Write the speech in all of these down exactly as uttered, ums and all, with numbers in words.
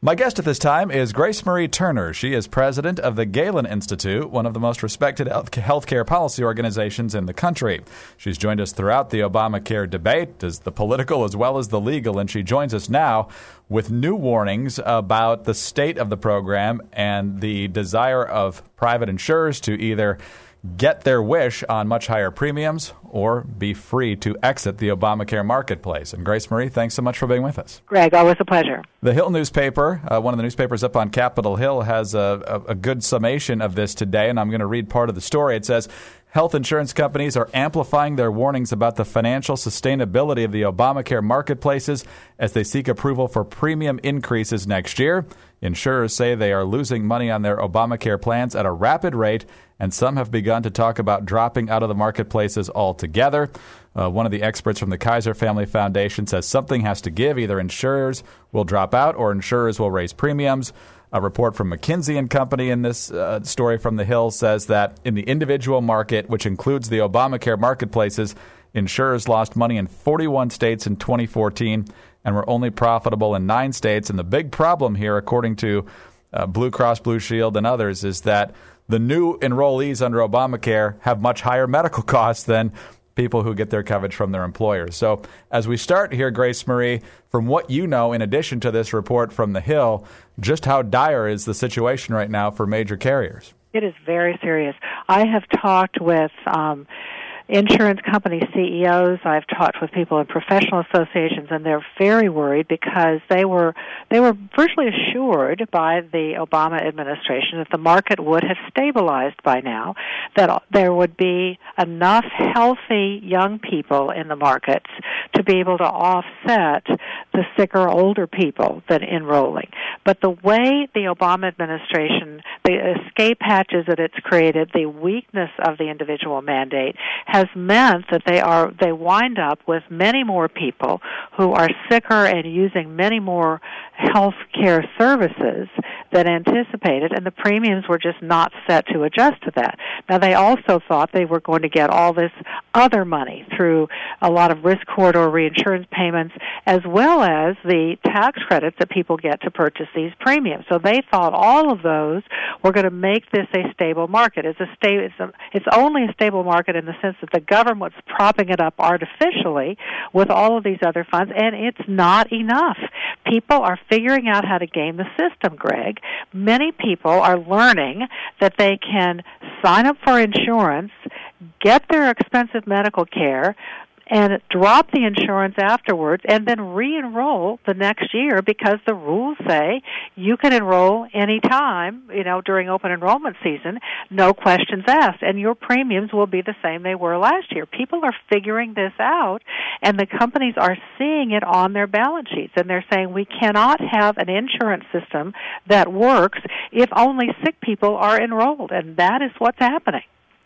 My guest at this time is Grace Marie Turner. She is president of the Galen Institute, one of the most respected healthcare policy organizations in the country. She's joined us throughout the Obamacare debate, as the political as well as the legal, and she joins us now with new warnings about the state of the program and the desire of private insurers to either get their wish on much higher premiums or be free to exit the Obamacare marketplace. And Grace Marie, thanks so much for being with us. Greg, always a pleasure. The Hill newspaper, uh, one of the newspapers up on Capitol Hill, has a, a, a good summation of this today, and I'm going to read part of the story. It says, health insurance companies are amplifying their warnings about the financial sustainability of the Obamacare marketplaces as they seek approval for premium increases next year. Insurers say they are losing money on their Obamacare plans at a rapid rate, and some have begun to talk about dropping out of the marketplaces altogether. Uh, one of the experts from the Kaiser Family Foundation says something has to give. Either insurers will drop out or insurers will raise premiums. A report from McKinsey and Company in this uh, story from the Hill says that in the individual market, which includes the Obamacare marketplaces, insurers lost money in forty-one states in twenty fourteen and were only profitable in nine states. And the big problem here, according to uh, Blue Cross Blue Shield and others, is that the new enrollees under Obamacare have much higher medical costs than people who get their coverage from their employers. So as we start here, Grace Marie, from what you know, in addition to this report from the Hill, just how dire is the situation right now for major carriers? It is very serious. I have talked with um, insurance company C E Os. I've talked with people in professional associations, and they're very worried because they were they were virtually assured by the Obama administration that the market would have stabilized by now, that there would be enough healthy young people in the markets to be able to offset the sicker older people that enrolling. But the way the Obama administration, the escape hatches that it's created, the weakness of the individual mandate has meant that they are they wind up with many more people who are sicker and using many more health care services than anticipated, and the premiums were just not set to adjust to that. Now, they also thought they were going to get all this other money through a lot of risk corridor reinsurance payments, as well as the tax credits that people get to purchase these premiums. So they thought all of those were going to make this a stable market. It's a sta- it's, a, it's only a stable market in the sense that the government's propping it up artificially with all of these other funds, and it's not enough. People are figuring out how to game the system, Greg. Many people are learning that they can sign up for insurance, get their expensive medical care, and drop the insurance afterwards and then re-enroll the next year because the rules say you can enroll any time, you know, during open enrollment season, no questions asked, and your premiums will be the same they were last year. People are figuring this out, and the companies are seeing it on their balance sheets, and they're saying we cannot have an insurance system that works if only sick people are enrolled, and that is what's happening.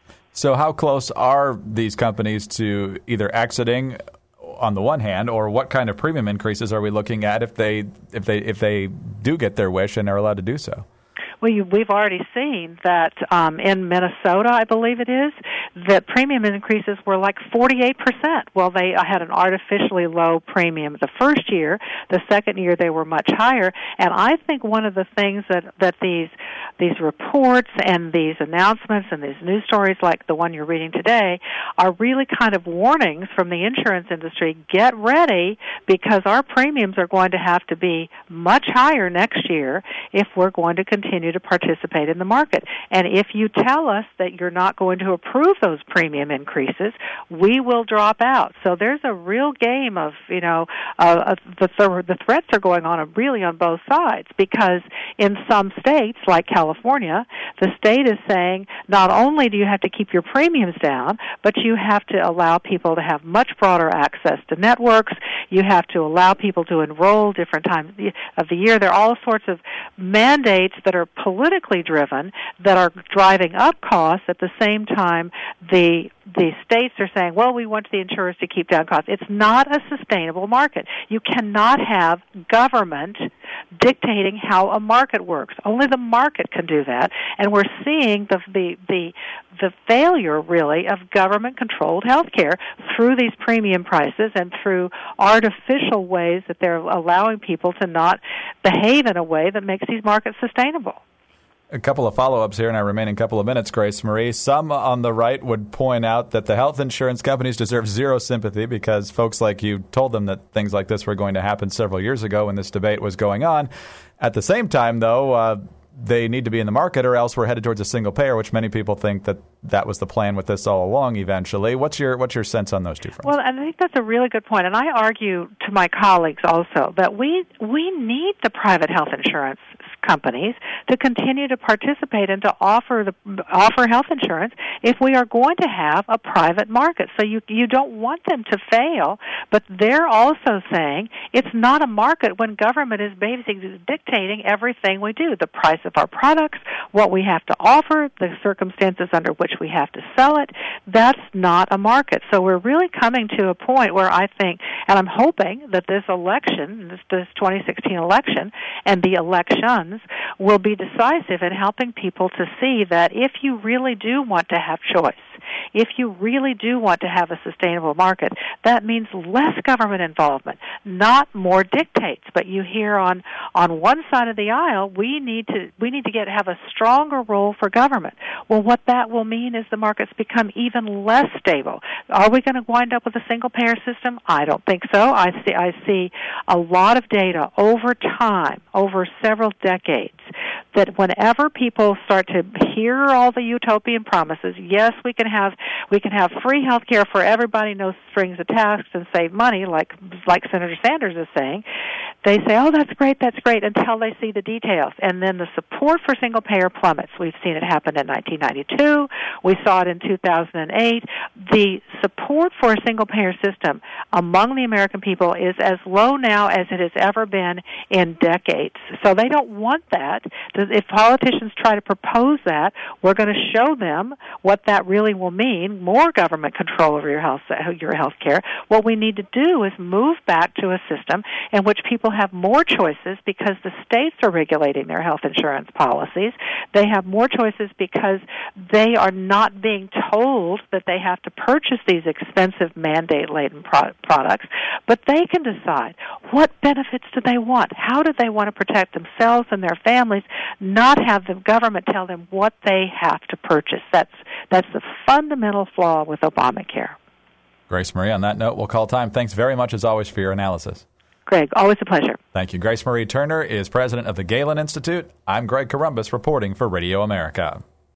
So how close are these companies to either exiting on the one hand, or what kind of premium increases are we looking at if they if they if they do get their wish and are allowed to do so? Well, you, we've already seen that um, in Minnesota, I believe it is, that premium increases were like forty-eight percent. Well, they had an artificially low premium the first year. The second year, they were much higher. And I think one of the things that, that these these reports and these announcements and these news stories like the one you're reading today are really kind of warnings from the insurance industry. Get ready, because our premiums are going to have to be much higher next year if we're going to continue to participate in the market. And if you tell us that you're not going to approve those premium increases, we will drop out. So there's a real game of, you know, uh, the, th- the threats are going on really on both sides, because in some states, like California, the state is saying not only do you have to keep your premiums down, but you have to allow people to have much broader access to networks. You have to allow people to enroll different times of the year. There are all sorts of mandates that are politically driven that are driving up costs. At the same time, the the states are saying, well, we want the insurers to keep down costs. It's not a sustainable market. You cannot have government dictating how a market works. Only the market can do that, and we're seeing the the the, the failure, really, of government-controlled health care through these premium prices and through artificial ways that they're allowing people to not behave in a way that makes these markets sustainable. A couple of follow-ups here in our remaining couple of minutes, Grace Marie. Some on the right would point out that the health insurance companies deserve zero sympathy because folks like you told them that things like this were going to happen several years ago when this debate was going on. At the same time, though, uh, they need to be in the market or else we're headed towards a single payer, which many people think that that was the plan with this all along eventually. What's your what's your sense on those two fronts? Well, I think that's a really good point, and I argue to my colleagues also that we we need the private health insurance companies to continue to participate and to offer the offer health insurance if we are going to have a private market. So you you don't want them to fail, but they're also saying it's not a market when government is basically dictating everything we do, the price of our products, what we have to offer, the circumstances under which we have to sell it. That's not a market. So we're really coming to a point where I think, and I'm hoping that this election, this, this twenty sixteen election, and the elections will be decisive in helping people to see that if you really do want to have choice, if you really do want to have a sustainable market, that means less government involvement, not more dictates. But you hear on on one side of the aisle, we need to we need to get have a stronger role for government. Well, what that will mean is the markets become even less stable. Are we going to wind up with a single payer system? I don't think so. I see I see a lot of data over time, over several decades, that whenever people start to hear all the utopian promises, yes, we can have we can have free health care for everybody, no strings attached, and save money, like like Senator Sanders is saying, they say, oh, that's great, that's great, until they see the details. And then the support for single-payer plummets. We've seen it happen in nineteen ninety-two. We saw it in two thousand eight. The support for a single-payer system among the American people is as low now as it has ever been in decades. So they don't want that. If politicians try to propose that, we're going to show them what that really will mean, more government control over your health, your health care. What we need to do is move back to a system in which people have more choices because the states are regulating their health insurance policies. They have more choices because they are not being told that they have to purchase these expensive mandate-laden pro- products, but they can decide what benefits do they want, how do they want to protect themselves and their families, not have the government tell them what they have to purchase. That's that's the fundamental flaw with Obamacare. Grace Marie, on that note, we'll call time. Thanks very much, as always, for your analysis. Greg, always a pleasure. Thank you. Grace Marie Turner is president of the Galen Institute. I'm Greg Corombos reporting for Radio America.